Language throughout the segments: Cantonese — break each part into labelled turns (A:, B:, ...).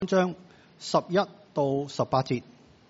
A: 章11到18節，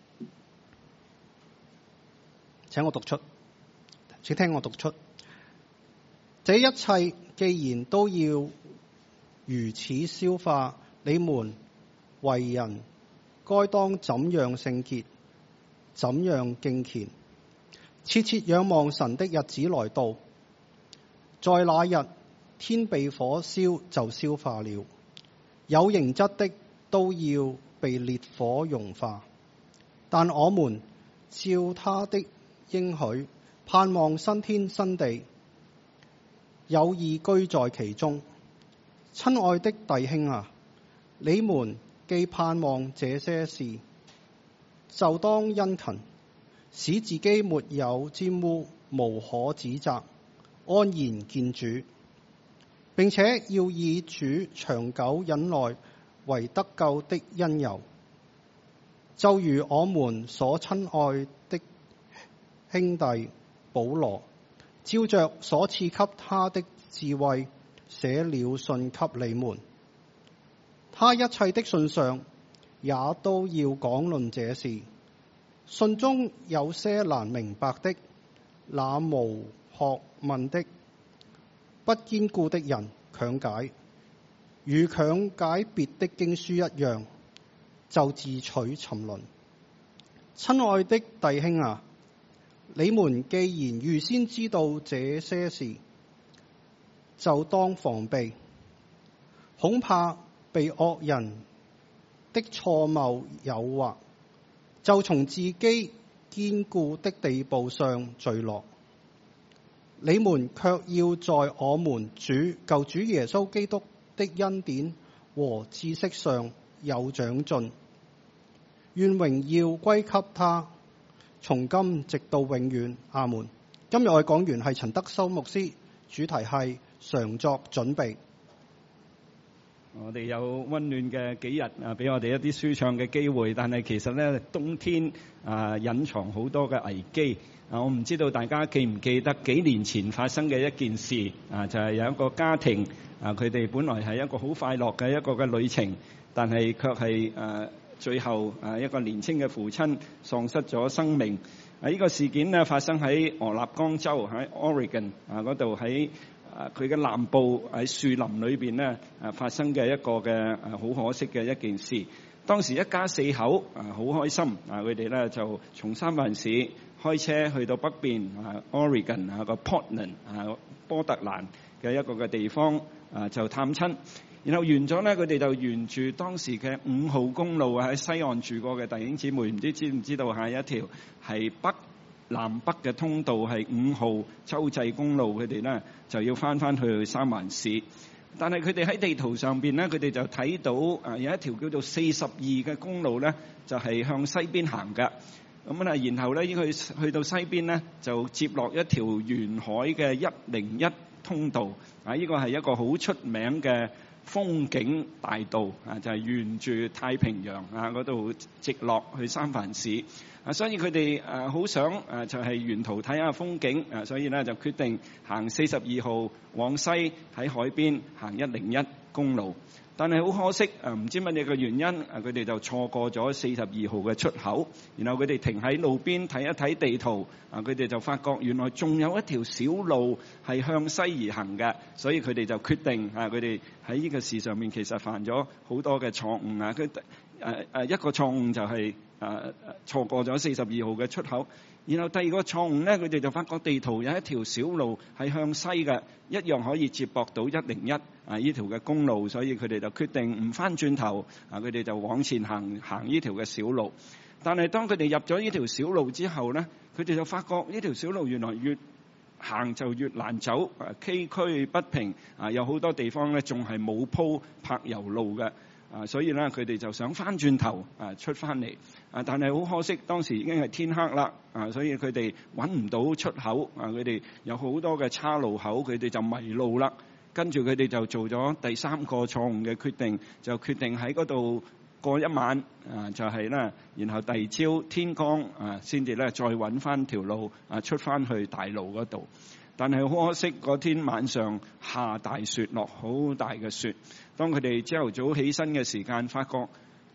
A: 請聽我讀出。這一切既然都要如此消化，你們為人該當怎樣聖潔，怎樣敬虔，切切仰望神的日子來到。在那日，天被火燒就消化了，有形質的都要被烈火融化，但我們照他的應許，盼望新天新地，有義居在其中。親愛的弟兄啊，你們既盼望這些事，就當殷勤，使自己沒有沾污，無可指責，安然見主，並且要以主長久忍耐為得救的因由，就如我們所親愛的兄弟保羅，照着所賜給他的智慧，寫了信給你們。他一切的信上也都要講論這事。信中有些難明白的，那無學問的、不堅固的人強解，如強解別的經書一樣，就自取沉淪。親愛的弟兄啊，你們既然預先知道這些事，就當防備，恐怕被惡人的錯謬誘惑，就從自己堅固的地步上墜落。你們卻要在我們救主耶穌基督的恩典和知識上有長進，願榮耀歸給他，從今直到永遠。阿們。今日我哋講員係陳德修牧師，主題係常作準備。
B: 我哋有溫暖嘅幾日啊，俾我哋一啲舒暢嘅機會，但係其實咧冬天隱藏好多嘅危機啊！我唔知道大家記唔記得幾年前發生嘅一件事啊，就係有一個家庭啊，佢哋本來係一個好快樂嘅一個嘅旅程，但係卻係最後一個年輕嘅父親喪失咗生命。呢個事件呢發生喺俄勒岡州喺 Oregon 嗰度，喺佢嘅南部喺樹林裏邊咧發生嘅一個嘅好可惜嘅一件事。當時一家四口好開心佢哋咧就從三藩市開車去到北邊Oregon 個 Portland 波特蘭嘅一個嘅地方就探親。然後完咗咧，佢哋就沿住當時嘅5號公路喺西岸住過嘅弟兄姊妹，唔知唔知道係一條係南北嘅通道，係5號州際公路。佢哋咧就要翻去三藩市，但係佢哋喺地圖上邊咧，佢哋就睇到有一條叫做42嘅公路咧，就係向西邊行嘅。咁啊，然後咧佢去到西邊咧，就接落一條沿海嘅101通道。呢個係一個好出名嘅風景大道就係沿住太平洋嗰度直落去三藩市。所以佢哋好想就係沿途睇下風景所以咧就決定行42號往西，喺海邊行101公路。但係好可惜唔知乜嘢嘅原因佢哋就錯過咗42號嘅出口。然後佢哋停喺路邊睇一睇地圖佢哋就發覺原來仲有一條小路係向西而行嘅。所以佢哋就決定佢哋喺呢個事上面其實犯咗好多嘅錯誤佢一個錯誤就係錯過咗42號嘅出口。然後第二個錯誤咧，佢哋就發覺地圖有一條小路係向西嘅，一樣可以接駁到101呢條嘅公路。所以佢哋就決定唔翻轉頭佢哋就往前行呢條嘅小路。但係當佢哋入咗呢條小路之後咧，佢哋就發覺呢條小路原來越行就越難走，崎嶇不平有好多地方咧仲係冇鋪柏油路嘅。所以咧，佢哋就想翻轉頭出翻嚟但係好可惜，當時已經係天黑啦所以佢哋揾唔到出口佢哋有好多嘅岔路口，佢哋就迷路啦。跟住佢哋就做咗第三個錯誤嘅決定，就決定喺嗰度過一晚就係咧，然後第二朝天光先至咧再揾翻條路出翻去大路嗰度。但係好可惜，嗰天晚上下大雪，落好大嘅雪。當佢哋朝頭早起身嘅時間，發覺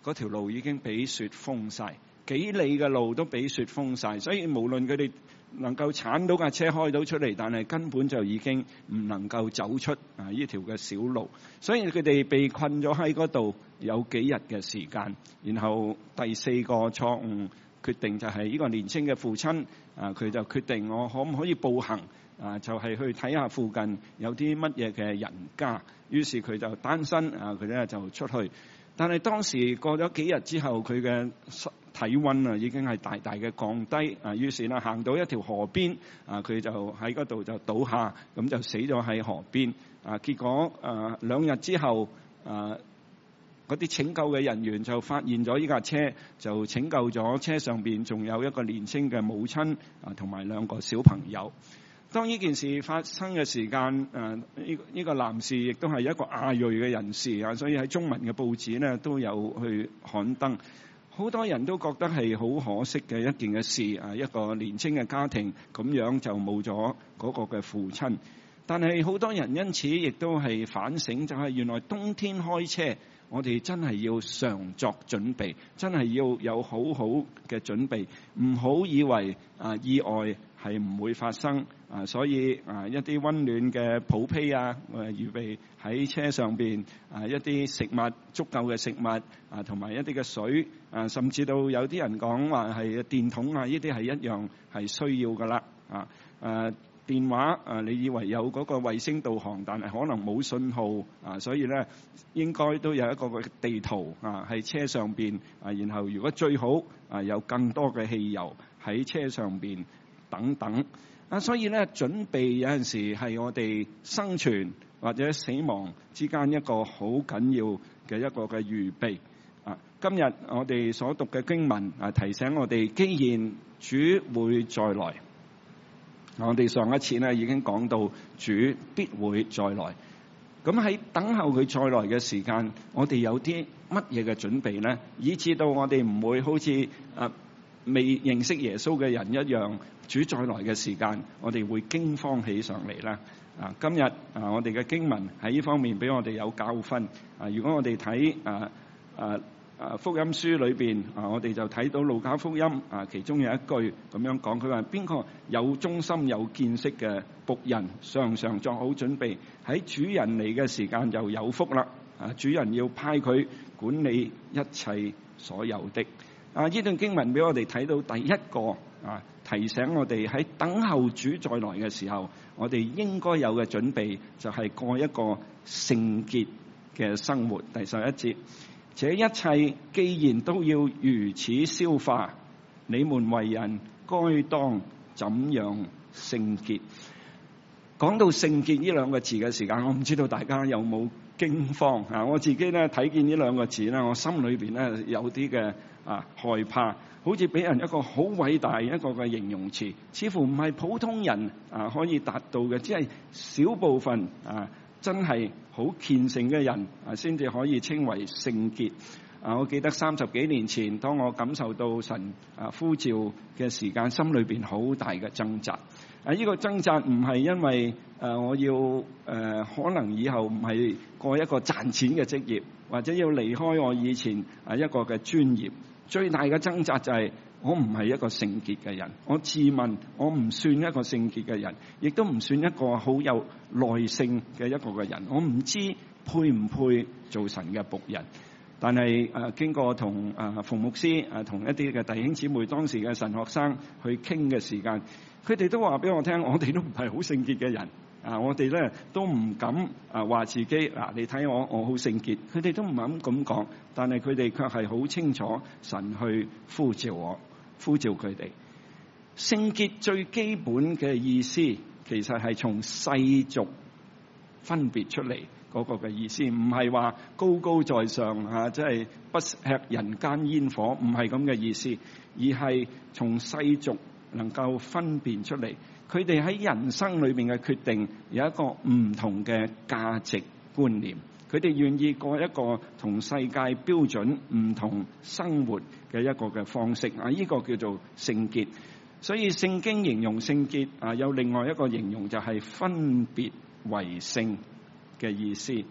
B: 嗰條路已經俾雪封晒，幾里嘅路都俾雪封晒，所以無論佢哋能夠鏟到架車開到出嚟，但係根本就已經唔能夠走出呢條嘅小路，所以佢哋被困咗喺嗰度有幾日嘅時間。然後第四個錯誤決定就係呢個年青嘅父親佢就決定我可唔可以步行就係去睇下附近有啲乜嘢嘅人家。於是佢就單身佢咧就出去，但係當時過咗幾日之後，佢嘅體溫已經係大大嘅降低於是咧行到一條河邊佢就喺嗰度就倒下，咁就死咗喺河邊結果2日之後嗰啲拯救嘅人員就發現咗呢架車，就拯救咗車上邊仲有一個年輕嘅母親同埋2個小朋友。當呢件事發生嘅時間呢個男士亦都係一個亞裔嘅人士所以喺中文嘅報紙呢都有去刊登。好多人都覺得係好可惜嘅一件嘅事一個年輕嘅家庭咁樣就冇咗嗰個嘅父親。但係好多人因此亦都係反省，就係原來冬天開車我哋真係要常作準備，真係要有好好嘅準備，唔好以為意外係唔會發生所以一啲溫暖嘅抱被預備喺車上邊一啲食物，足夠嘅食物同埋一啲嘅水甚至到有啲人講話係電筒呢啲係一樣係需要噶啦電話你以為有嗰個衛星導航，但係可能冇信號所以咧應該都有一個地圖喺車上邊然後如果最好有更多嘅汽油喺車上邊等等所以咧準備有陣時係我哋生存或者死亡之間一個好緊要嘅一個嘅預備今日我哋所讀嘅經文提醒我哋，既然主會再來，我哋上一次咧已經講到主必會再來，咁喺等候佢再來嘅時間，我哋有啲乜嘢嘅準備呢？以至到我哋唔會好似未認識耶穌嘅人一樣，主再來嘅時間，我哋會驚慌起上嚟啦。今日我哋嘅經文喺呢方面俾我哋有教訓。如果我哋睇福音書裏邊我哋就睇到路加福音其中有一句咁樣講，佢話邊個有忠心有見識嘅僕人，常常作好準備，喺主人嚟嘅時間就有福啦。主人要派佢管理一切所有的。呢段經文俾我哋睇到第一個提醒我哋喺等候主再來嘅時候，我哋應該有嘅準備就係過一個聖潔嘅生活。第11節，這一切既然都要如此消化，你們為人該當怎樣聖潔？講到聖潔呢2個字嘅時間，我唔知道大家有冇驚慌我自己咧睇見呢2個字咧，我心裏邊咧有啲嘅害怕，好似俾人一個好偉大一個嘅形容詞，似乎唔係普通人可以達到嘅，只係少部分真係好虔誠嘅人先至可以稱為聖潔。我記得30幾年前，當我感受到神呼召嘅時間，心裏邊好大嘅掙扎。呢個掙扎唔係因為我要可能以後唔係過一個賺錢嘅職業，或者要離開我以前一個嘅專業。最大嘅掙扎就係我唔係一個聖潔嘅人，我自問我唔算一個聖潔嘅人，亦都唔算一個好有耐性嘅一個嘅人。我唔知配唔配做神嘅僕人。但係經過同馮牧師同一啲嘅弟兄姊妹，當時嘅神學生去傾嘅時間，佢哋都話俾我聽，我哋都唔係好聖潔嘅人我哋咧都唔敢話自己你睇我好聖潔，佢哋都唔敢咁講，但係佢哋卻係好清楚神去呼召我，呼召佢哋。聖潔最基本嘅意思，其實係從世俗分別出嚟嗰個嘅意思，唔係話高高在上即係不吃人間煙火，唔係咁嘅意思，而係從世俗能夠分辨出嚟，佢哋喺人生裏面嘅決定有一個唔同嘅價值觀念，佢哋願意過一個同世界標準唔同生活嘅一個嘅方式呢個叫做聖潔。所以聖經形容聖潔有另外一個形容，就係分別為聖嘅意思。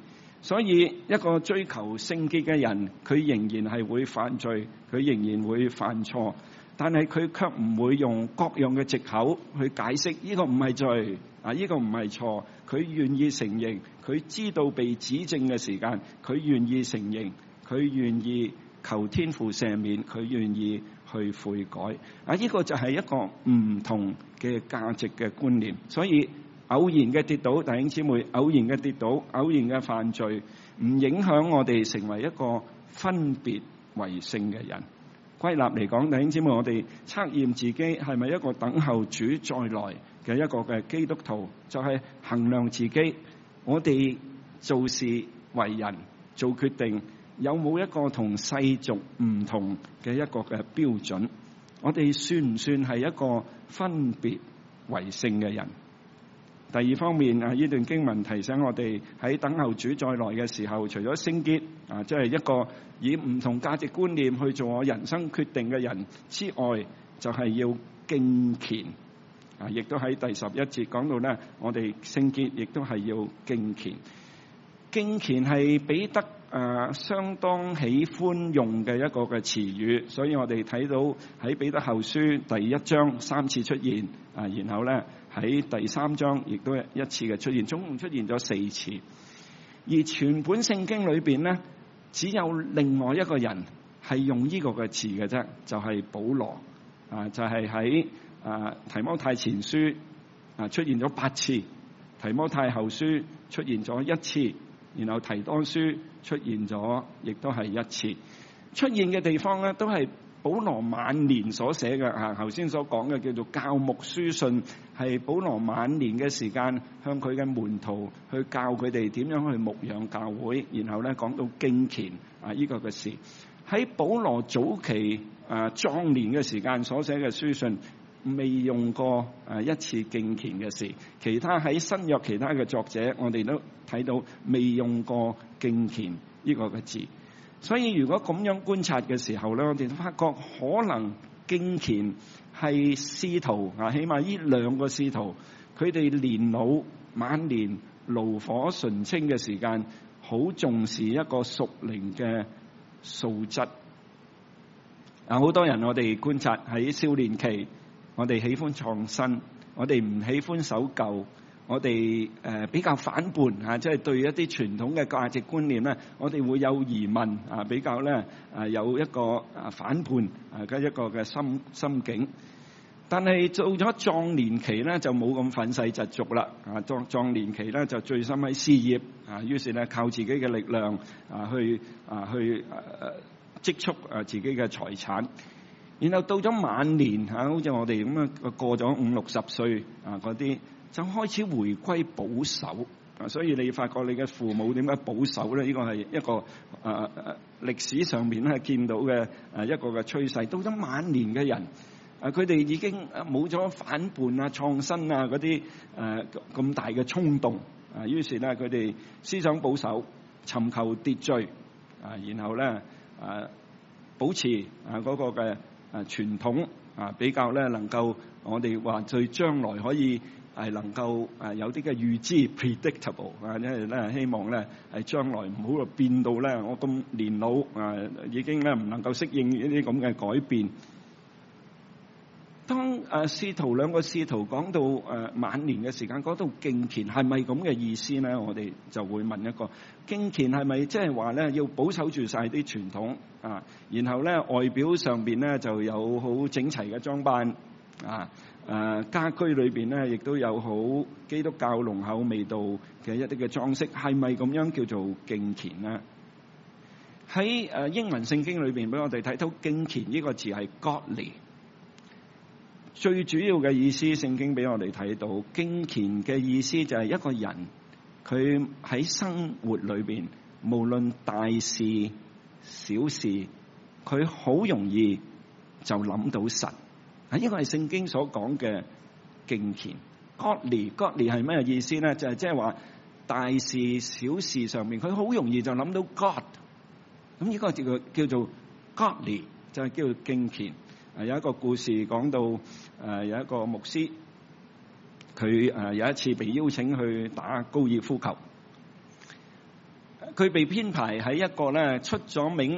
B: 所以一個追求聖潔嘅人，佢仍然係會犯罪，佢仍然會犯錯，但係佢卻唔會用各樣嘅藉口去解釋呢個唔係罪啊，呢個唔係錯。佢願意承認，佢知道被指正嘅時間，佢願意承認，佢願意求天父赦免，佢願意去悔改啊！呢個就係一個唔同嘅價值嘅觀念。所以偶然嘅跌倒，弟兄姊妹，偶然嘅跌倒，偶然嘅犯罪，唔影響我哋成為一個分別為聖嘅人。歸納嚟講，弟兄姊妹，我哋測驗自己係咪一個等候主再來嘅一個嘅基督徒，就係衡量自己，我哋做事為人做決定有冇一個同世俗唔同嘅一個嘅標準？我哋算唔算係一個分別為聖嘅人？第二方面啊，呢段經文提醒我哋喺等候主再來嘅時候，除咗聖潔啊，即係一個以唔同價值觀念去做我人生決定嘅人之外，就係要敬虔啊！亦都喺第11節講到咧，我哋聖潔亦都係要敬虔。敬虔係彼得相當喜歡用嘅一個嘅詞語，所以我哋睇到喺彼得後書第1章3次出現啊，然後咧喺第3章亦都一次嘅出現，總共出現咗4次。而全本聖經裏邊咧，只有另外一個人係用呢個嘅詞嘅啫，就係保羅啊，就係喺提摩太前書出現咗8次，提摩太後書出現咗1次，然後提多書出現咗亦都係1次。出現嘅地方咧，都係保羅晚年所寫嘅啊。頭先所講嘅叫做教牧書信，係保羅晚年嘅時間向佢嘅門徒去教佢哋點樣去牧養教會，然後咧講到敬虔啊呢個嘅事。喺保羅早期壯年嘅時間所寫嘅書信，未用過一次敬虔嘅事。其他喺新約其他嘅作者，我哋都睇到未用過敬虔呢個嘅字。所以如果咁樣觀察嘅時候咧，我哋都發覺可能敬虔係使徒啊，起碼呢2個使徒，佢哋年老晚年爐火純青嘅時間，好重視一個屬靈嘅素質。好多人我哋觀察喺少年期，我哋喜歡創新，我哋唔喜歡守舊，我哋比較反叛啊，即係對一啲傳統嘅價值觀念咧，我哋會有疑問啊，比較咧有一個反叛嘅一個嘅心境。但係到咗壯年期咧，就冇咁憤世嫉俗啦啊！壯年期咧就醉心喺事業啊，於是咧靠自己嘅力量去積蓄自己嘅財產。然後到咗晚年好似我哋咁樣過咗50-60歲嗰啲，就開始回歸保守啊！所以你發覺你嘅父母點解保守咧？呢個係一個歷史上面咧見到嘅一個嘅趨勢。到咗晚年嘅人，佢哋已經冇咗反叛啊、創新啊嗰啲咁大嘅衝動啊，於是咧佢哋思想保守，尋求秩序啊，然後咧保持嗰個嘅傳統啊，比較咧能夠我哋話對將來可以係能夠有啲嘅預知 predictable 啊，因為咧希望咧係將來唔好變到咧我咁年老已經咧唔能夠適應呢啲咁嘅改變。當2個使徒講到晚年嘅時間，講到敬虔係咪咁嘅意思咧？我哋就會問一個：敬虔係咪即係話咧要保守住晒啲傳統啊？然後咧外表上邊咧就有好整齊嘅裝扮啊？家居裏邊咧亦都有好基督教濃厚味道嘅一啲嘅裝飾，係咪咁樣叫做敬虔咧？喺英文聖經裏邊俾我哋睇到敬虔呢個字係 godly。最主要嘅意思，聖經俾我哋睇到敬虔嘅意思就係一個人佢喺生活裏邊，無論大事小事，佢好容易就諗到神。呢個係聖經所講嘅敬虔。godly 係咩意思咧？就係即係話大事小事上面，佢好容易就諗到 God。咁呢個叫做 godly， 就係叫做敬虔。有一個故事講到有一個牧師，佢有一次被邀請去打高爾夫球。 佢被編排喺一個咧出咗名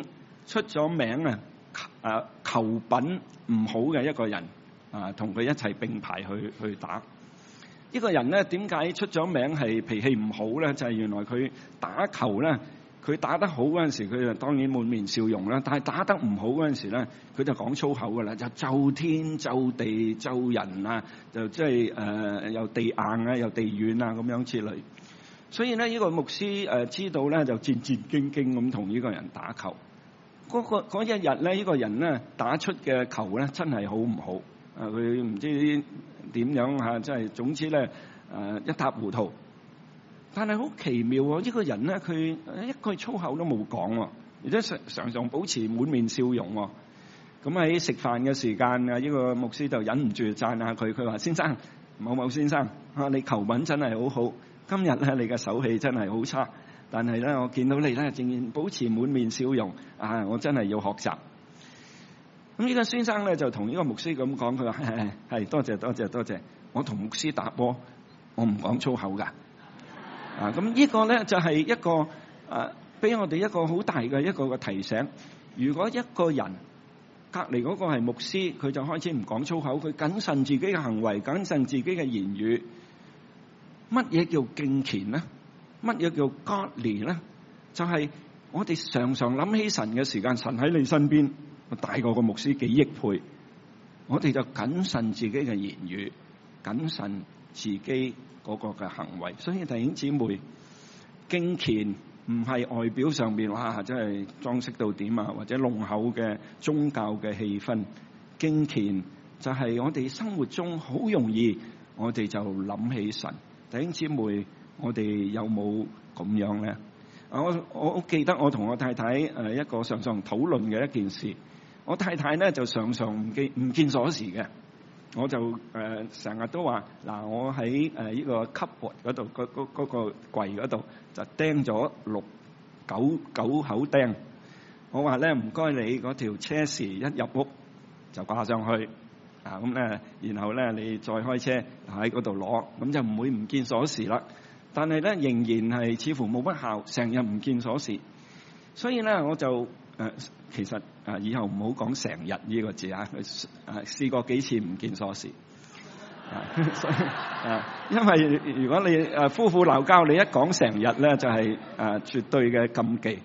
B: 球品唔好嘅一個人同佢一齊並排去打。呢個人咧點解出咗名係脾氣唔好咧？就係原來佢打球咧，佢打得好嗰陣時，佢就當然滿面笑容啦。但係打得唔好嗰陣時咧，佢就講粗口噶啦，就咒天咒地咒人啊，就即係又地硬啊，又地軟啊咁樣之類。所以咧，呢個牧師知道咧，就戰戰兢兢咁同呢個人打球。嗰一日咧，呢個人咧打出嘅球咧，真係好唔好？佢唔知點樣嚇，即係總之咧一塌糊塗。但係好奇妙喎，呢個人咧佢一句粗口都冇講喎，而且常常保持滿面笑容喎。咁喺食飯嘅時間呢個牧師就忍唔住讚下佢，佢話：先生，某某先生，你球品真係好好，今日咧你嘅手氣真係好差，但係咧我見到你咧仍然保持滿面笑容，我真係要學習。咁呢個先生咧就同呢個牧師咁講，佢話：係多謝，我同牧師打波，我唔講粗口㗎。咁呢個咧就係一個俾我哋一個好大嘅一個嘅提醒。如果一個人隔離嗰個係牧師，佢就開始唔講粗口，佢謹慎自己嘅行為，謹慎自己嘅言語。乜嘢叫敬虔咧？乜嘢叫 godly 咧？就係我哋常常諗起神嘅時間，神喺你身邊，大過個牧師幾億倍。我哋就謹慎自己嘅言語，謹慎自己嗰個嘅行為。所以弟兄姊妹，敬虔唔係外表上面哇，真係裝飾到點啊，或者濃厚嘅宗教嘅氣氛。敬虔就係我哋生活中好容易，我哋就諗起神。弟兄姊妹，我哋有冇咁樣咧？我記得我同我太太一個常常討論嘅一件事。我太太咧就常常唔見鎖匙嘅，我就成日都話嗱，我喺呢個 cupboard 嗰度嗰個櫃嗰度就釘咗九口釘。我話咧唔該你嗰條車匙一入屋就掛上去咁咧，然後咧你再開車喺嗰度攞，咁就唔會唔見鎖匙啦。但係咧仍然係似乎冇乜效，成日唔見鎖匙。所以咧我就其實以後唔好講成日呢個字試過幾次唔見鎖匙所以因為如果你夫婦鬧交，你一講成日咧就係絕對嘅禁忌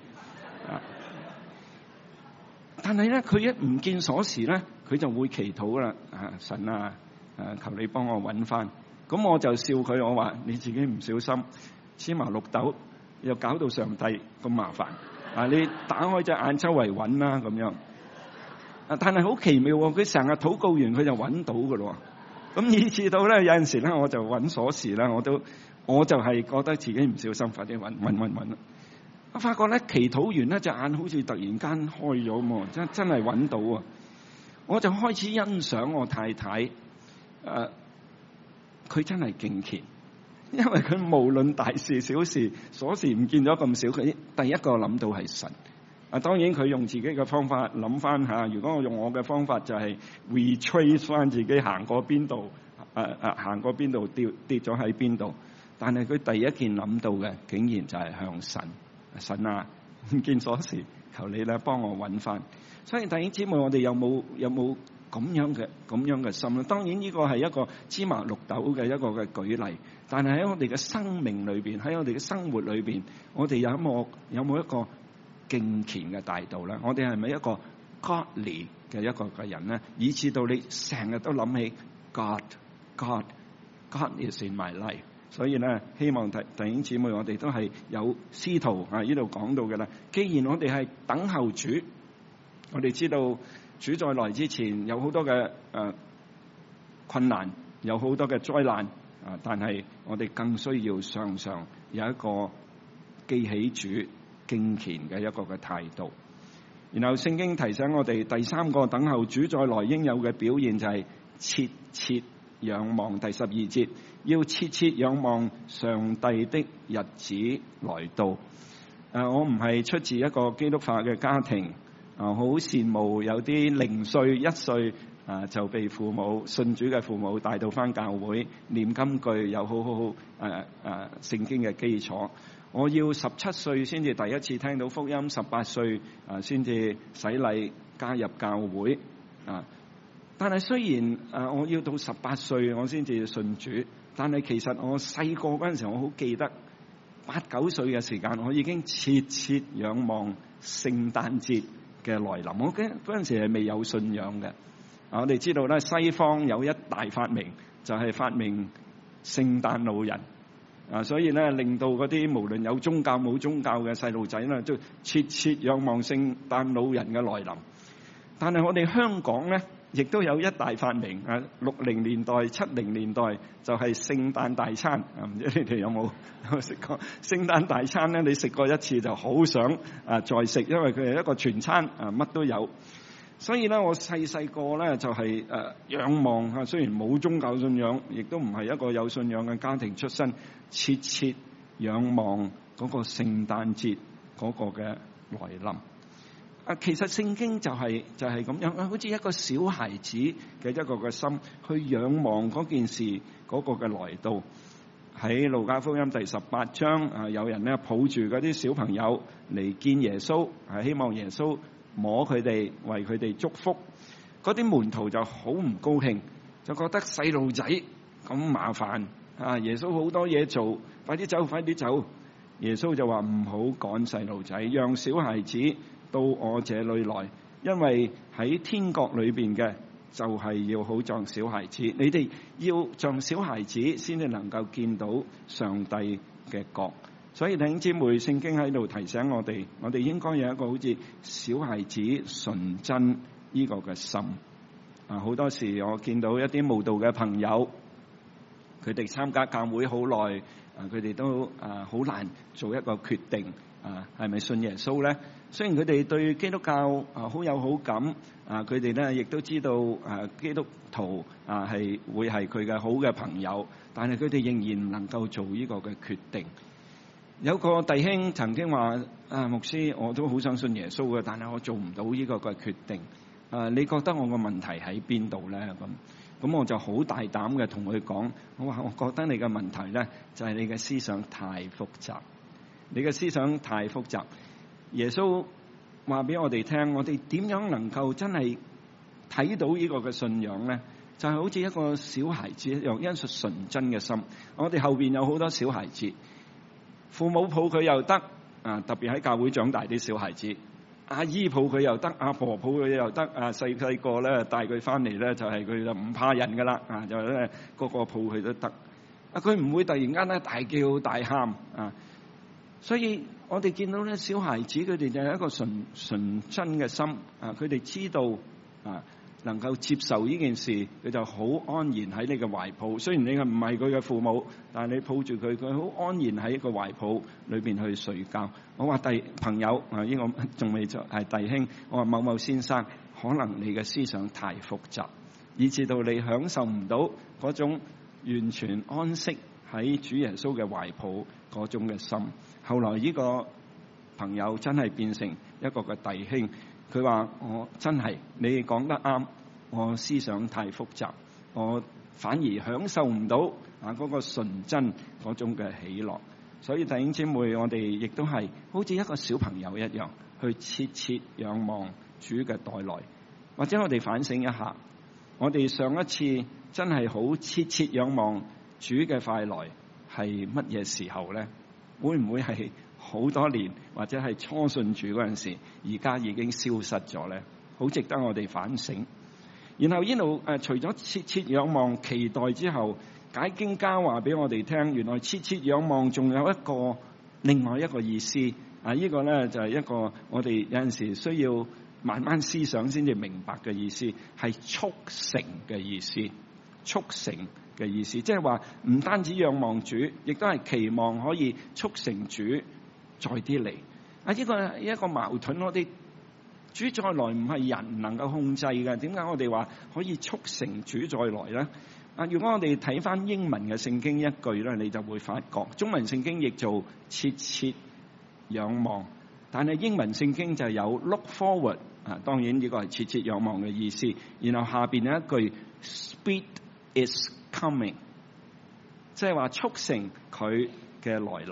B: 但係咧佢一唔見鎖匙咧，佢就會祈禱啦，神求你幫我揾翻。咁我就笑佢，我話你自己唔小心黐麻綠豆，又搞到上帝咁麻煩。你打開隻眼周圍揾啦咁樣。但係好奇妙喎，佢成日禱告完佢就揾到㗎咯。咁以至到咧有陣時咧我就揾鎖匙啦，我就係覺得自己唔小心，快啲揾。我發覺咧祈禱完咧隻眼好似突然間開咗喎，真係揾到啊！我就開始欣賞我太太，佢真係敬虔。因為佢無論大事小事，鎖匙唔見咗咁少，佢第一個諗到係神。當然佢用自己嘅方法諗翻下，如果我用我嘅方法就係 retrace 翻自己行過邊度，行過邊度跌咗喺邊度。但係佢第一件諗到嘅，竟然就係向神。神唔見鎖匙，求你咧幫我揾翻。所以弟兄姊妹，我哋有冇咁樣嘅心咧？當然呢個係一個芝麻綠豆嘅一個嘅舉例，但係喺我哋嘅生命裏邊，喺我哋嘅生活裏邊，我哋有冇一個敬虔嘅態度咧？我哋係咪一個 godly 嘅一個嘅人咧？以至到你成日都諗起 God is in my life。所以咧，希望弟兄姊妹，我哋都係有司徒呢度講到嘅啦。既然我哋係等候主，我哋知道主再來之前有好多嘅困難，有好多嘅災難但係我哋更需要常常有一個記起主敬虔嘅一個嘅態度。然後聖經提醒我哋第三個等候主再來應有嘅表現就係切切仰望。第12節，要切切仰望上帝的日子來到。我唔係出自一個基督化嘅家庭，好羨慕有啲0歲1歲就被父母信主嘅父母帶到返教會念金句，有好聖經嘅基礎。 我要17歲先至第一次聽到福音，18歲先至洗禮加入教會啊。但係雖然我要到18歲我先至信主，但係其實我細個嗰陣時候，我好記得8、9歲嘅時間，我已經切切仰望聖誕節嘅來臨。我嗰陣時係未有信仰嘅。我哋知道咧，西方有一大發明，就係發明聖誕老人所以咧令到嗰啲無論有宗教冇宗教嘅細路仔咧，都切切仰望聖誕老人嘅來臨。但係我哋香港咧，亦都有一大發明60年代、70年代就係聖誕大餐。唔知你哋有冇食過聖誕大餐咧？你食過一次就好想再食，因為佢係一個全餐乜都有。所以咧，我細個咧就係仰望雖然冇宗教信仰，亦都唔係一個有信仰嘅家庭出身，切切仰望嗰個聖誕節嗰個嘅來臨。其實聖經就係咁樣，好似一個小孩子嘅一個嘅心去仰望嗰件事嗰個嘅來到。喺路加福音第18章有人咧抱住嗰啲小朋友嚟見耶穌，希望耶穌摸佢哋，為佢哋祝福。嗰啲門徒就好唔高興，就覺得細路仔咁麻煩耶穌好多嘢做，快啲走，快啲走。耶穌就話唔好趕細路仔，讓小孩子到我這裏來，因為喺天國裏邊嘅就係要好像小孩子，你哋要像小孩子先至能夠見到上帝嘅國。所以弟兄姊妹，聖經喺度提醒我哋應該有一個好似小孩子純真呢個嘅心。好多時我見到一啲慕道嘅朋友，佢哋參加教會好耐，佢哋都好難做一個決定，係咪信耶穌咧？雖然佢哋對基督教好有好感，佢哋咧亦都知道基督徒係會係佢嘅好嘅朋友，但係佢哋仍然唔能夠做呢個嘅決定。有個弟兄曾經話：牧師，我都好想信耶穌嘅，但係我做唔到呢個嘅決定。你覺得我個問題喺邊度咧？咁我就好大膽嘅同佢講，我話我覺得你嘅問題咧就係你嘅思想太複雜，你嘅思想太複雜。耶穌話俾我哋聽，我哋點樣能夠真係睇到呢個嘅信仰咧？就係好似一個小孩子一樣，因純純真嘅心。我哋後邊有好多小孩子。父母抱佢又得，特別喺教會長大啲小孩子，阿姨抱佢又得，阿婆抱佢又得，細個咧帶佢翻嚟咧就係佢就唔怕人噶啦，就咧個個抱佢都得，佢唔會突然間咧大叫大喊所以我哋見到咧小孩子佢哋就係一個純真嘅心，佢哋知道能夠接受呢件事，佢就好安然喺你嘅懷抱。雖然你唔係佢嘅父母，但係你抱住佢，佢好安然喺一個懷抱裏邊去睡覺。我話朋友呢個仲未就係弟兄，我話某某先生，可能你嘅思想太複雜，以至到你享受唔到嗰種完全安息喺主耶穌嘅懷抱嗰種嘅心。後來呢個朋友真係變成一個嘅弟兄。佢話：我真係你講得啱，我思想太複雜，我反而享受唔到嗰個純真嗰種嘅喜樂。所以弟兄姊妹，我哋亦都係好似一個小朋友一樣，去切切仰望主嘅到來。或者我哋反省一下，我哋上一次真係好切切仰望主嘅快來係乜嘢時候咧？會唔會係好多年，或者係初信主嗰陣時，而家已經消失咗咧？好值得我哋反省。然後呢度除咗切切仰望期待之後，解經家話俾我哋聽，原來切切仰望仲有另外一個意思。呢個咧就係一個我哋有陣時需要慢慢思想先至明白嘅意思，係促成嘅意思。促成嘅意思，即係話唔單止仰望主，亦都係期望可以促成主再啲嚟。呢個一個矛盾，我哋主再來唔係人能夠控制嘅，點解我哋話可以促成主再來咧？如果我哋睇翻英文嘅聖經一句咧，你就會發覺中文聖經譯做切切仰望，但係英文聖經就有 look forward。當然呢個係切切仰望嘅意思。然後下邊有一句 speed is coming， 即係話促成佢嘅來臨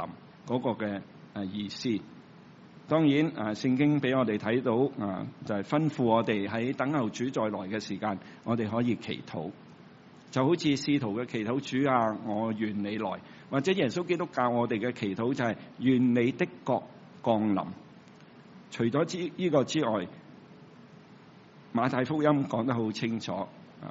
B: 嗰個嘅意思。當然聖經俾我哋睇到就係吩咐我哋喺等候主再來嘅時間，我哋可以祈禱，就好似使徒嘅祈禱，主啊，我願你來，或者耶穌基督教我哋嘅祈禱就係願你的國降臨。除咗呢個之外，馬太福音講得好清楚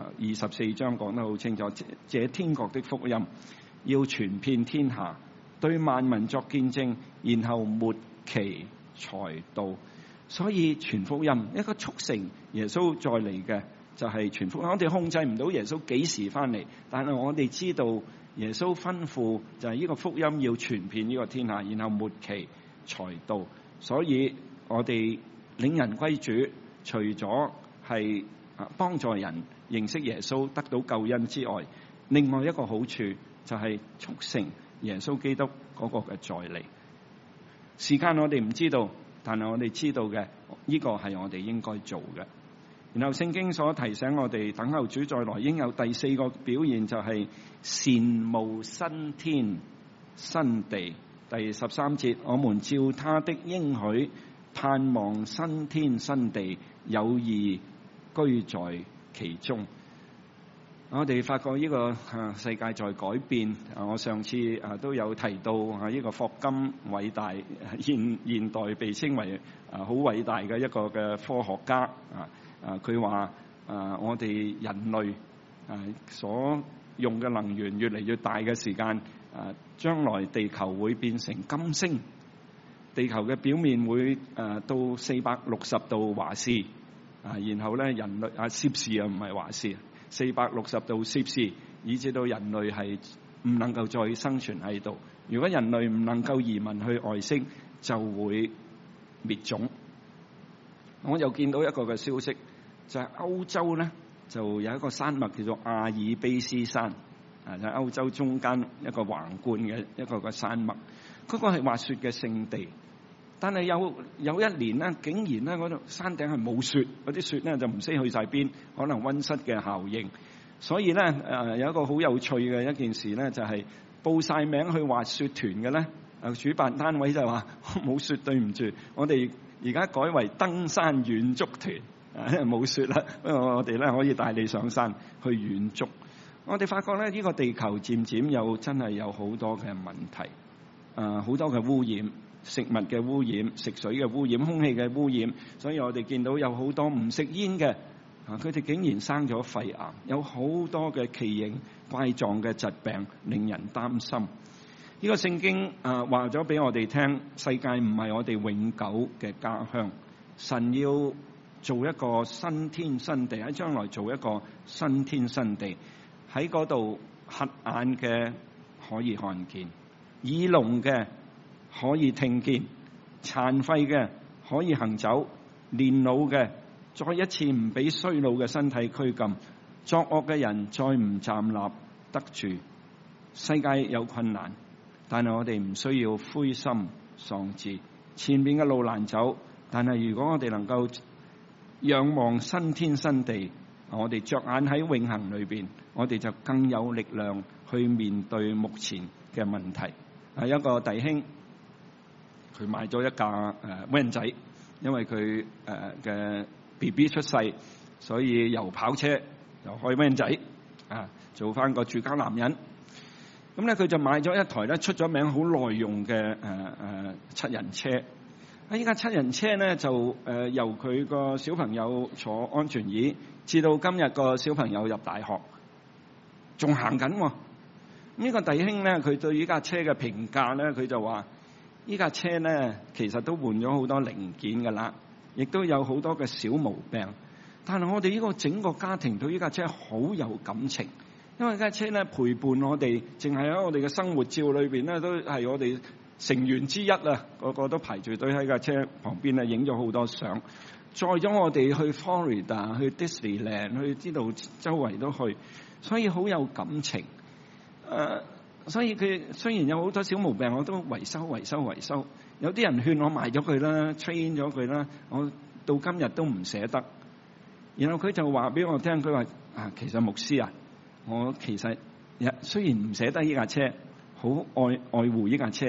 B: ，24章講得好清楚，這天國的福音要傳遍天下，對萬民作見證，然後末期才到。所以傳福音，一個促成耶穌再嚟嘅就係傳福音。我哋控制唔到耶穌幾時翻嚟，但係我哋知道耶穌吩咐就係呢個福音要傳遍呢個天下，然後末期才到。所以我哋領人歸主，除咗係幫助人認識耶穌得到救恩之外，另外一個好處就係促成耶穌基督嗰個嘅再嚟。時間我哋唔知道，但係我哋知道嘅呢個係我哋應該做嘅。然後聖經所提醒我哋等候主再來應有第四個表現，就係羨慕新天新地。第13節，我們照他的應許盼望新天新地，有義居在其中。我哋發覺呢個世界在改變。我上次都有提到呢個霍金偉大現代被稱為好偉大嘅一個嘅科學家。佢話我哋人類所用嘅能源越嚟越大嘅時間，將來地球會變成金星，地球嘅表面會到460度華氏，然後咧人類攝氏唔係華氏，460度攝氏，以至到人類係唔能夠再生存喺度。如果人類唔能夠移民去外星，就會滅種。我又見到一個嘅消息，就係歐洲咧就有一個山脈叫做阿爾卑斯山，就係歐洲中間一個橫貫嘅一個嘅山脈，嗰個係滑雪嘅聖地。但係有一年咧，竟然咧嗰度山頂係冇雪，嗰啲雪咧就唔知去晒邊，可能溫室嘅效應。所以咧有一個好有趣嘅一件事咧，就係報晒名去滑雪團嘅咧，主辦單位就話冇雪，對唔住，我哋而家改為登山遠足團，因為冇雪啦，不過我哋咧可以帶你上山去遠足。我哋發覺咧呢個地球漸漸真係有好多嘅問題，好多嘅污染。食物嘅污染、食水嘅污染、空氣嘅污染，所以我哋見到有好多唔食煙嘅，佢哋竟然生咗肺癌，有好多嘅奇形怪狀嘅疾病，令人擔心。呢個聖經話咗俾我哋聽，世界唔係我哋永久嘅家鄉，神要做一個新天新地，喺將來做一個新天新地，喺嗰度瞎眼嘅可以看見，耳聾嘅可以聽見，殘廢嘅可以行走，年老嘅再一次唔俾衰老嘅身體拘禁，作惡嘅人再唔站立得住。世界有困難，但係我哋唔需要灰心喪志。前面嘅路難走，但係如果我哋能夠仰望新天新地，我哋着眼喺永恆裏邊，我哋就更有力量去面對目前嘅問題。有一個弟兄，佢買咗一架van仔，因為佢嘅 BB 出世，所以由跑車又開 van仔，做翻個住家男人。咁咧佢就買咗一台咧出咗名好耐用嘅7人車。呢架7人車咧就由佢個小朋友坐安全椅，至到今日個小朋友入大學，仲行緊喎。呢個弟兄咧，佢對呢架車嘅評價咧，佢就話：呢架車咧，其實都換咗好多零件㗎啦，亦都有好多嘅小毛病。但係我哋呢個整個家庭對呢架車好有感情，因為呢架車咧陪伴我哋，淨係喺我哋嘅生活照裏邊咧，都係我哋成員之一啊！個個都排住隊喺架車旁邊啊，影咗好多相，載咗我哋去 Florida、去 Disneyland、去知道周圍都去，所以好有感情。所以佢雖然有好多小毛病，我都維修。有啲人勸我賣咗佢啦 ，train 咗佢啦，我到今日都唔捨得。然後佢就話俾我聽，佢話其實牧師啊，我其實雖然唔捨得呢架車，好愛護呢架車，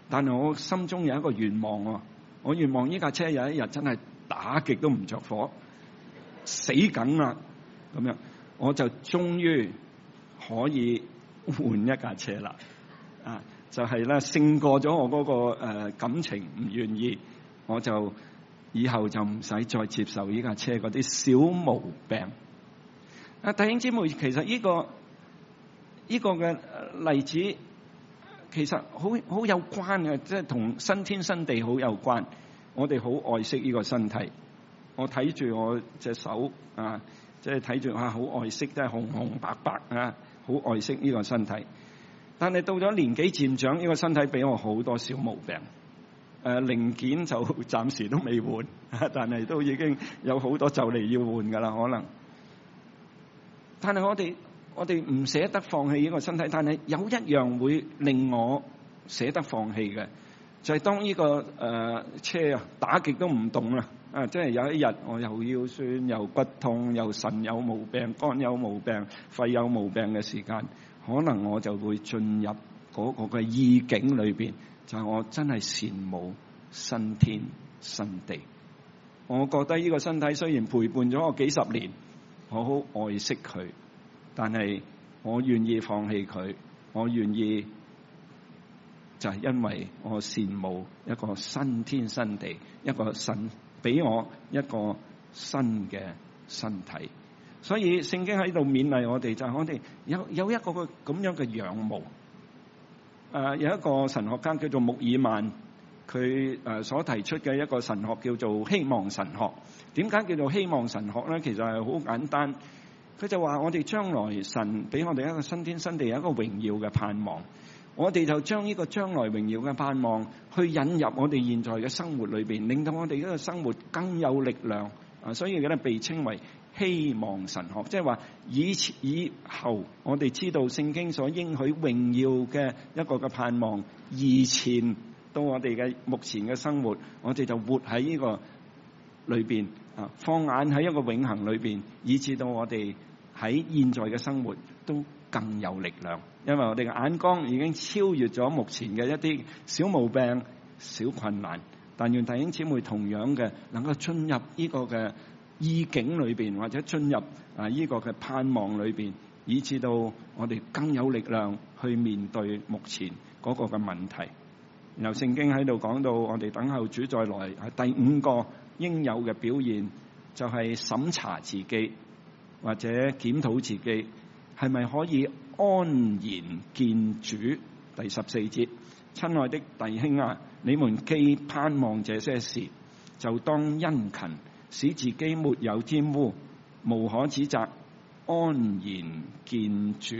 B: 但係我心中有一個願望喎，我願望呢架車有一日真係打極都唔着火，死梗啦咁樣，我就終於可以換一架車啦。就係咧勝過咗我嗰個感情唔願意，我就以後就唔使再接受呢架車嗰啲小毛病。弟兄姊妹，其實呢個嘅例子其實好有關嘅，即係同新天新地好有關。我哋好愛惜呢個身體，我睇住我隻手即係睇住好愛惜，即係紅紅白白好愛惜呢個身體。但係到咗年紀漸長，呢個身體俾我好多小毛病。零件就暫時都未換，但係都已經有好多就嚟要換㗎啦，可能。但係我哋唔捨得放棄呢個身體，但係有一樣會令我捨得放棄嘅，就係當呢個車打極都唔動啦，即係有一日我又腰酸又骨痛又腎有毛病、肝有毛病、肺有毛病嘅時間，可能我就會進入嗰個嘅意境裏邊，就係我真係羨慕新天新地。我覺得呢個身體雖然陪伴咗我幾十年，我好愛惜佢，但係我願意放棄佢，我願意就係因為我羨慕一個新天新地，一個神俾我一個新嘅身體。所以聖經喺度勉勵我哋，就係我哋有一個咁樣嘅仰慕。有一個神學家叫做穆爾曼，佢所提出嘅一個神學叫做希望神學。點解叫做希望神學咧？其實係好簡單，佢就話我哋將來神俾我哋一個新天新地，有一個榮耀嘅盼望，我哋就將呢個將來榮耀嘅盼望去引入我哋現在嘅生活裏邊，令到我哋呢個生活更有力量。所以咧被稱為希望神學，即係話以後我哋知道聖經所應許榮耀嘅一個嘅盼望，以前到我哋嘅目前嘅生活，我哋就活喺呢個裏邊放眼喺一個永恆裏邊，以至到我哋喺現在嘅生活都更有力量，因為我哋嘅眼光已經超越咗目前嘅一啲小毛病、小困難。但願弟兄姊妹同樣嘅能夠進入呢個嘅意境裏邊，或者進入呢個嘅盼望裏邊，以至到我哋更有力量去面對目前嗰個嘅問題。然後聖經喺度講到，我哋等候主再來，第五個應有嘅表現就係審查自己或者檢討自己係咪可以安然見主。第14節，親愛的弟兄啊，你們既盼望這些事，就當殷勤，使自己沒有玷污，無可指責，安然見主。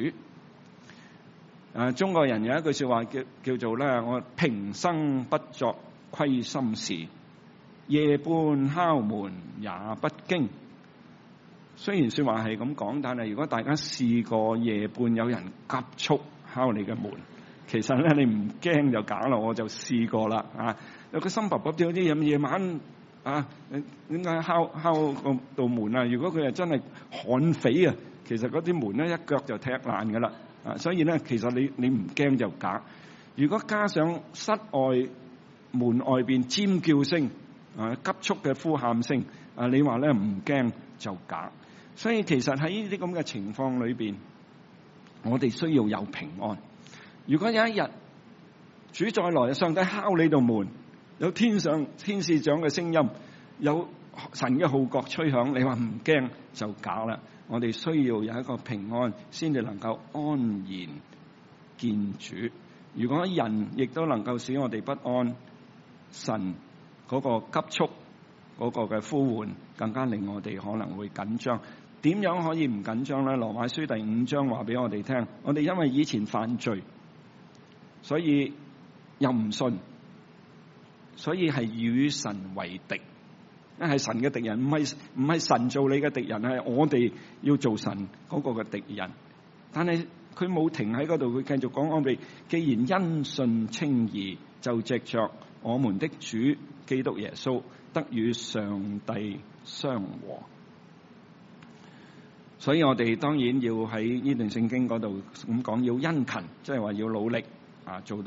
B: 中國人有一句說話叫做咧，我平生不作虧心事，夜半敲門也不驚。雖然說話係咁講，但係如果大家試過夜半有人急速敲你嘅門，其實咧你唔驚就假啦。我就試過啦，有個心卜卜啲咁夜晚點解敲個道門啊？如果佢係真係悍匪啊，其實嗰啲門咧一腳就踢爛噶啦。所以咧其實你唔驚就假。如果加上室外門外邊尖叫聲急速嘅呼喊聲你話咧唔驚就假。所以其實喺呢啲咁嘅情況裏邊，我哋需要有平安。如果有一日主再來，上帝敲你道門，有天使長嘅聲音，有神嘅號角吹響，你話唔驚就假啦。我哋需要有一個平安，先至能夠安然見主。如果人亦都能夠使我哋不安，神嗰個急速嗰個嘅呼喚，更加令我哋可能會緊張。點樣可以唔緊張咧？羅馬書第5章話俾我哋聽，我哋因為以前犯罪，所以又唔信，所以係與神為敵，係神嘅敵人，唔係神做你嘅敵人，係我哋要做神嗰個嘅敵人。但係佢冇停喺嗰度，佢繼續講，我哋既然因信稱義，就藉着我們的主基督耶穌得與上帝相和。所以我哋當然要喺呢段聖經嗰度咁講，要殷勤，即係話要努力做到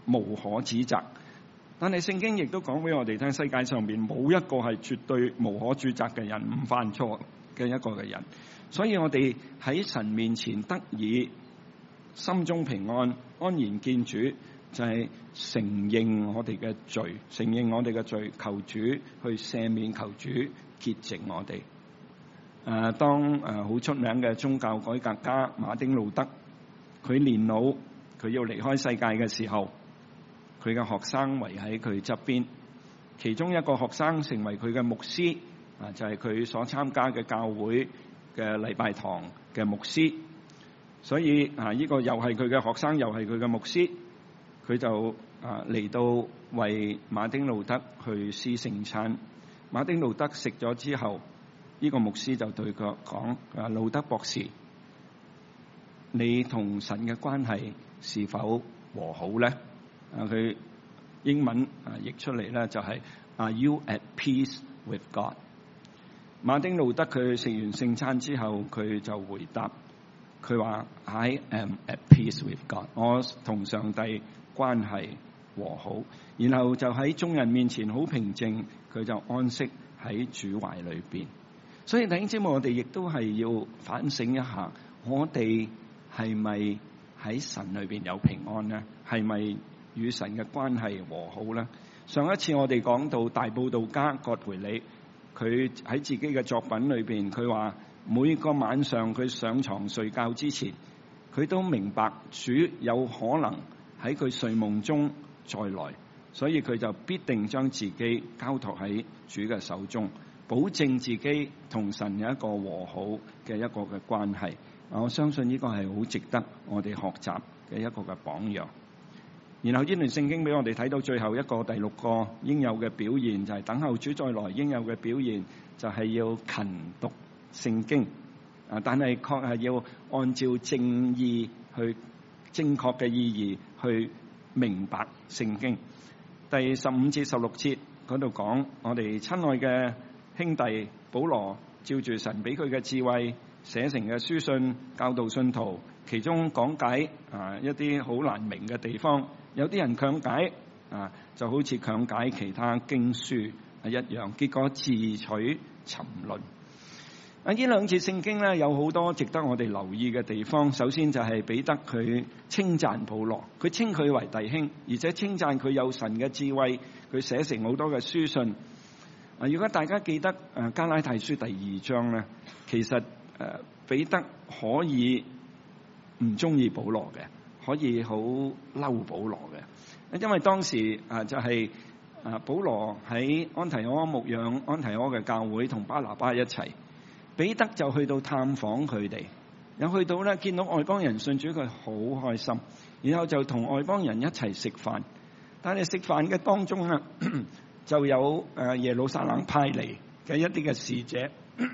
B: 無可指責。但係聖經亦都講俾我哋聽，世界上邊冇一個係絕對無可指責嘅人，唔犯錯嘅一個嘅人。所以我哋喺神面前得以心中平安，安然見主，就係承認我哋嘅罪，承認我哋嘅罪，求主去赦免，求主潔淨我哋。當好出名嘅宗教改革家馬丁路德，佢年老，佢要離開世界嘅時候，佢嘅學生圍喺佢側邊，其中一個學生成為佢嘅牧師，就係佢所參加嘅教會嘅禮拜堂嘅牧師。所以呢個又係佢嘅學生，又係佢嘅牧師，佢就嚟到為馬丁路德去施聖餐。馬丁路德食咗之後，呢個牧師就對佢講：路德博士，你同神嘅關係是否和好咧？佢英文譯出嚟咧就係 Are you at peace with God？ 馬丁路德佢食完聖餐之後，佢就回答，佢話 I am at peace with God， 我同上帝關係和好，然後就喺眾人面前好平靜，佢就安息喺主懷裏邊。所以弟兄姊妹，我哋亦都係要反省一下，我哋係咪喺神裏邊有平安呢？係咪與神嘅關係和好呢？上一次我哋講到大佈道家葛培理，佢喺自己嘅作品裏邊，佢話每個晚上佢上床睡覺之前，佢都明白主有可能喺佢睡夢中再來，所以佢就必定將自己交託喺主嘅手中，保證自己同神有一個和好嘅一個嘅關係。我相信呢個係好值得我哋學習嘅一個嘅榜樣。然後呢段聖經俾我哋睇到最後一個第六個應有嘅表現，就係等候主再來應有嘅表現，就係要勤讀聖經。但係確係要按照正義去正確嘅意義去明白聖經。第15節16節嗰度講，我哋親愛嘅兄弟保羅照住神俾佢嘅智慧寫成嘅書信，教導信徒，其中講解一啲好難明嘅地方，有啲人強解就好似強解其他經書一樣，結果自取沉淪。呢兩節聖經咧有好多值得我哋留意嘅地方。首先就係彼得佢稱讚保羅，佢稱佢為弟兄，而且稱讚佢有神嘅智慧，佢寫成好多嘅書信。如果大家記得加拉太書第2章咧，其實彼得可以唔中意保羅嘅，可以好嬲保羅嘅，因為當時就係保羅喺安提阿牧養安提阿嘅教會，同巴拿巴一齊。彼得就去到探訪佢哋，有去到咧見到外邦人信主，佢好開心，然後就同外邦人一齊食飯。但係食飯嘅當中咧，就有耶路撒冷派嚟嘅一啲嘅使者，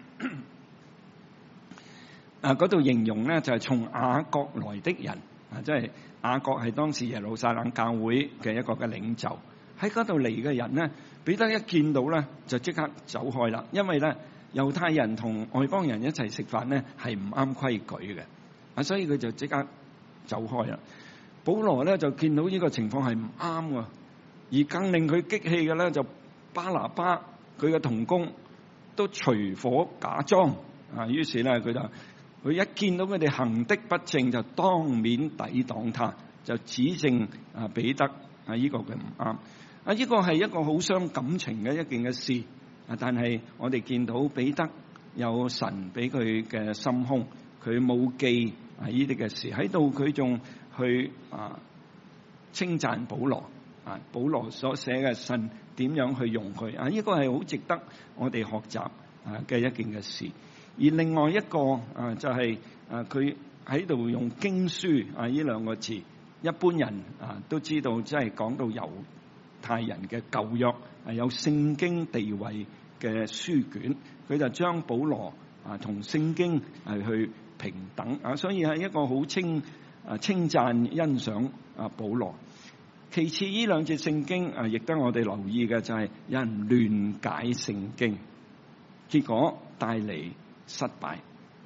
B: 嗰度形容咧就係從雅各來的人，即係雅各係當時耶路撒冷教會嘅一個嘅領袖。喺嗰度嚟嘅人咧，彼得一見到咧就即刻走開啦，因為咧猶太人同外邦人一齊食飯咧係唔啱規矩嘅，所以佢就即刻走開啦。保羅咧就見到呢個情況係唔啱喎，而更令佢激氣嘅咧就巴拿巴佢嘅同工都隨火假裝於是咧佢一見到佢哋行的不正，就當面抵擋他，就指證彼得呢個嘅唔啱。呢個係一個好傷感情嘅一件嘅事。但係我哋見到彼得有神俾佢嘅心胸，佢冇記呢啲嘅事喺度，佢仲去稱讚保羅保羅所寫嘅神點樣去用佢呢個係好值得我哋學習嘅一件嘅事。而另外一個就係佢喺度用經書呢兩個字，一般人都知道，即係講到猶太人嘅舊約有聖經地位嘅書卷，佢就將保羅同聖經去平等所以係一個好稱讚欣賞保羅。其次呢兩節聖經亦得我哋留意嘅就係有人亂解聖經，結果帶嚟失敗。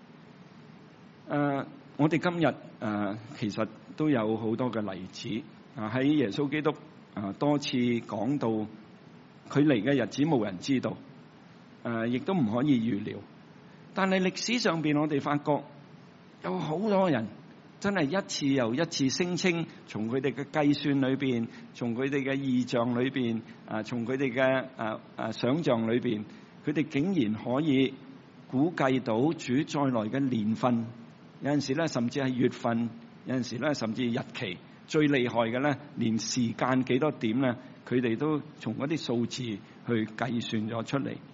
B: 我哋今日其實都有好多嘅例子， 喺耶穌基督多次講到佢嚟嘅日子冇人知道，亦都唔可以預料。但係歷史上邊我哋發覺有好多人真係一次又一次聲稱，從佢哋嘅計算裏邊，從佢哋嘅異象裏邊，從佢哋嘅想像裏邊，佢哋竟然可以估計到主再來嘅年份，有陣時咧甚至係月份，有陣時咧甚至日期，最厲害嘅咧連時間幾多點咧，佢哋都從嗰啲數字去計算咗出嚟。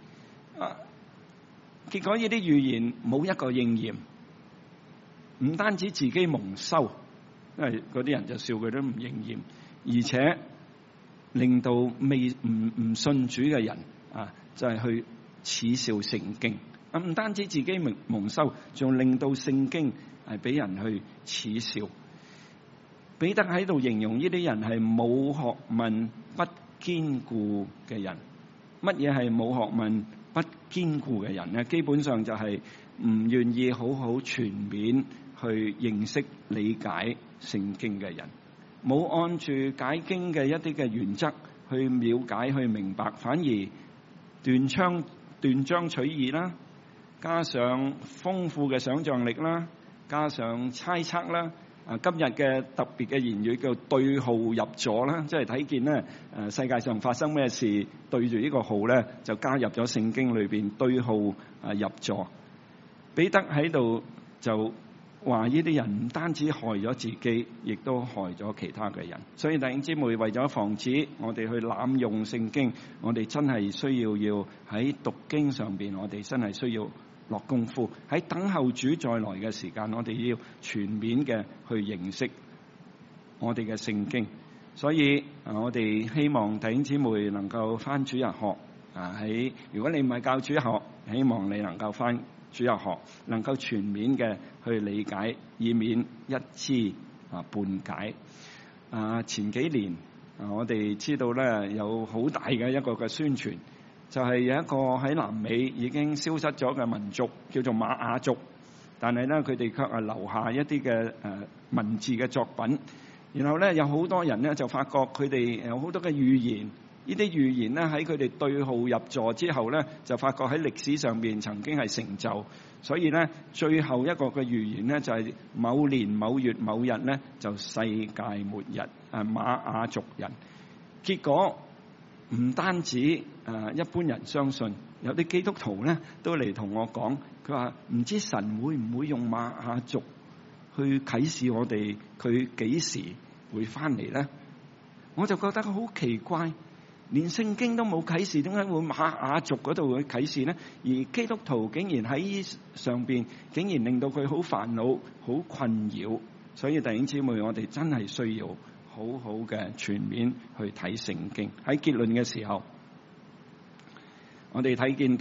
B: 結果呢啲預言冇一個應驗，唔單止自己蒙羞，因為嗰啲人就笑佢都唔應驗，而且令到唔信主嘅人就係去恥笑聖經。唔單止自己蒙羞，仲令到聖經係俾人去恥笑。彼得喺度形容呢啲人係冇學問、不堅固嘅人。乜嘢係冇學問、不堅固嘅人呢？基本上就係唔願意好好全面去認識理解聖經嘅人，冇按住解經嘅一啲嘅原則去了解去明白，反而斷章取義啦，加上豐富嘅想像力啦，加上猜測啦。今日嘅特別嘅言語叫對號入座啦，即係睇見咧世界上發生咩事，對住呢個號咧就加入咗聖經裏邊對號入座。彼得喺度就話呢啲人唔單止害咗自己，亦都害咗其他嘅人。所以弟兄姊妹，為咗防止我哋去濫用聖經，我哋真係需要喺讀經上邊，我哋真係需要落功夫。喺等候主再來嘅時間，我哋要全面嘅去認識我哋嘅聖經。所以我哋希望弟兄姊妹能夠返主日學。如果你唔係教主日學，希望你能夠返主日學，能夠全面嘅去理解，以免一知半解。前幾年我哋知道咧有好大嘅一個嘅宣傳，就係有一個喺南美已經消失咗嘅民族，叫做瑪雅族，但係咧佢哋卻係留下一啲嘅文字嘅作品。然後咧有好多人咧就發覺佢哋有好多嘅預言，呢啲預言咧喺佢哋對號入座之後咧，就發覺喺歷史上面曾經係成就。所以咧最後一個嘅預言咧就係某年某月某日咧就世界末日，瑪雅族人。結果唔單止一般人相信，有啲基督徒咧都嚟同我講，佢話唔知神會唔會用瑪雅族去啟示我哋佢幾時會翻嚟咧？我就覺得好奇怪，連聖經都冇啟示，點解會瑪雅族嗰度會啟示呢？而基督徒竟然喺上邊，竟然令到佢好煩惱、好困擾。所以弟兄姊妹，我哋真係需要好好嘅全面去睇聖經。喺結論嘅時候，我哋睇見第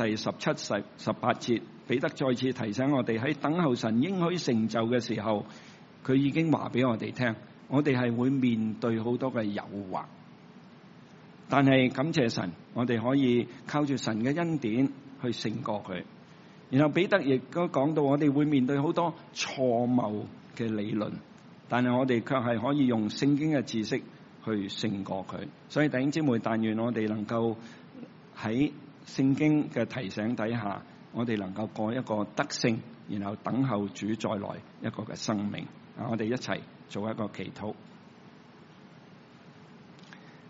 B: 17、18節，彼得再次提醒我哋喺等候神應許成就嘅時候，佢已經話俾我哋聽，我哋係會面對好多嘅誘惑，但係感謝神，我哋可以靠住神嘅恩典去勝過佢。然後彼得亦都講到，我哋會面對好多錯謬嘅理論，但係我哋卻係可以用聖經嘅知識去勝過佢。所以弟兄姊妹，但願我哋能夠喺聖經嘅提醒底下，我哋能夠過一個得勝，然後等候主再來一個嘅生命。我哋一齊做一個祈禱。